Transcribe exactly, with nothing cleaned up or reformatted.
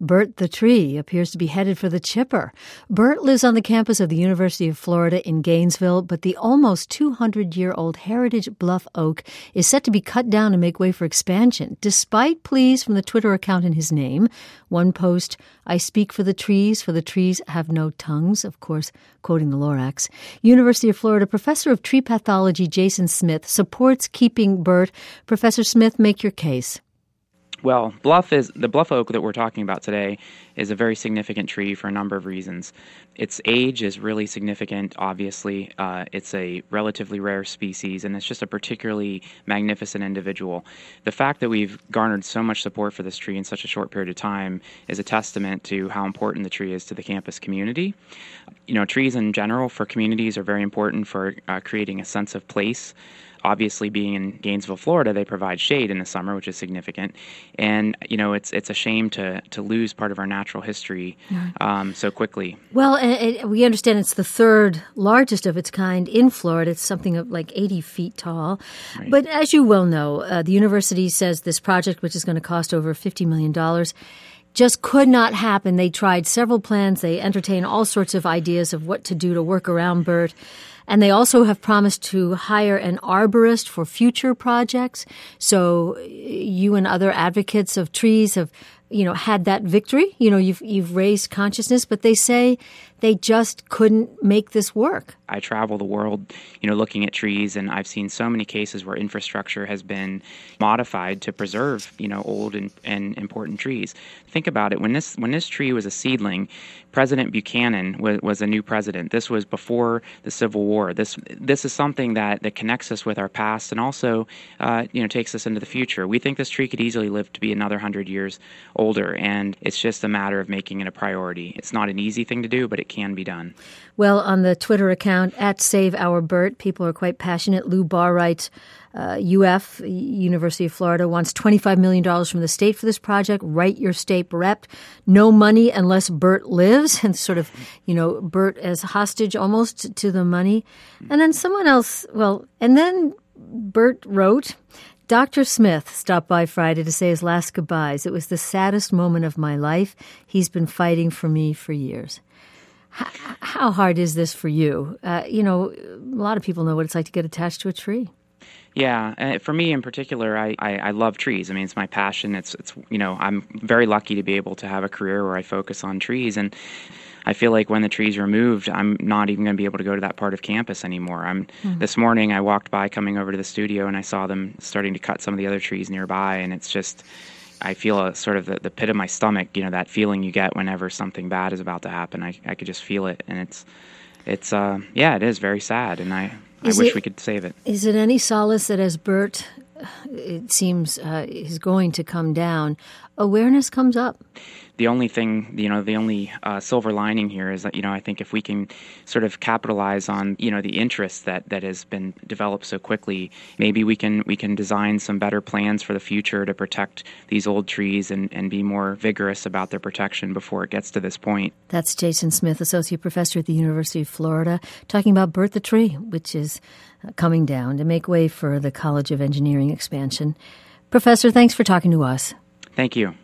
Bert the tree appears to be headed for the chipper. Bert lives on the campus of the University of Florida in Gainesville, but the almost two hundred year old heritage bluff oak is set to be cut down to make way for expansion, despite pleas from the Twitter account in his name. One post, "I speak for the trees, for the trees have no tongues," of course, quoting the Lorax. University of Florida professor of tree pathology Jason Smith supports keeping Bert. Professor Smith, make your case. Well, bluff is the bluff oak that we're talking about today is a very significant tree for a number of reasons. Its age is really significant, obviously. Uh, it's a relatively rare species, and it's just a particularly magnificent individual. The fact that we've garnered so much support for this tree in such a short period of time is a testament to how important the tree is to the campus community. You know, trees in general for communities are very important for uh, creating a sense of place. Obviously, being in Gainesville, Florida, they provide shade in the summer, which is significant. And, you know, it's it's a shame to, to lose part of our natural history um, so quickly. Well, and, and we understand it's the third largest of its kind in Florida. It's something of like eighty feet tall. Right. But as you well know, uh, the university says this project, which is going to cost over fifty million dollars, just could not happen. They tried several plans. They entertained all sorts of ideas of what to do to work around Bert. And they also have promised to hire an arborist for future projects. So you and other advocates of trees have, you know, had that victory. You know, you've you've raised consciousness, but they say they just couldn't make this work. I travel the world, you know, looking at trees, and I've seen so many cases where infrastructure has been modified to preserve, you know, old and, and important trees. Think about it. When this when this tree was a seedling, President Buchanan was, was a new president. This was before the Civil War. This this is something that, that connects us with our past and also, uh, you know, takes us into the future. We think this tree could easily live to be another hundred years older, and it's just a matter of making it a priority. It's not an easy thing to do, but it can be done. Well, on the Twitter account, at Save Our Bert, people are quite passionate. Lou Barr writes, uh, U F, University of Florida, wants twenty-five million dollars from the state for this project. Write your state rep. No money unless Bert lives. And sort of, you know, Bert as hostage almost to the money. And then someone else, well, and then Bert wrote, Doctor Smith stopped by Friday to say his last goodbyes. It was the saddest moment of my life. He's been fighting for me for years. How hard is this for you? Uh, you know, a lot of people know what it's like to get attached to a tree. Yeah, uh, for me in particular, I, I, I love trees. I mean, it's my passion. It's it's you know, I'm very lucky to be able to have a career where I focus on trees, and I feel like when the tree's removed, I'm not even going to be able to go to that part of campus anymore. I'm mm. This morning I walked by coming over to the studio, and I saw them starting to cut some of the other trees nearby, and it's just, I feel a sort of the, the pit of my stomach, you know, that feeling you get whenever something bad is about to happen. I, I could just feel it, and it's, it's uh, yeah, it is very sad, and I, I wish it, we could save it. Is it any solace that as Bert, it seems, uh, is going to come down, awareness comes up? The only thing, you know, the only uh, silver lining here is that, you know, I think if we can sort of capitalize on, you know, the interest that, that has been developed so quickly, maybe we can we can design some better plans for the future to protect these old trees and, and be more vigorous about their protection before it gets to this point. That's Jason Smith, Associate Professor at the University of Florida, talking about Bert the Tree, which is coming down to make way for the College of Engineering expansion. Professor, thanks for talking to us. Thank you.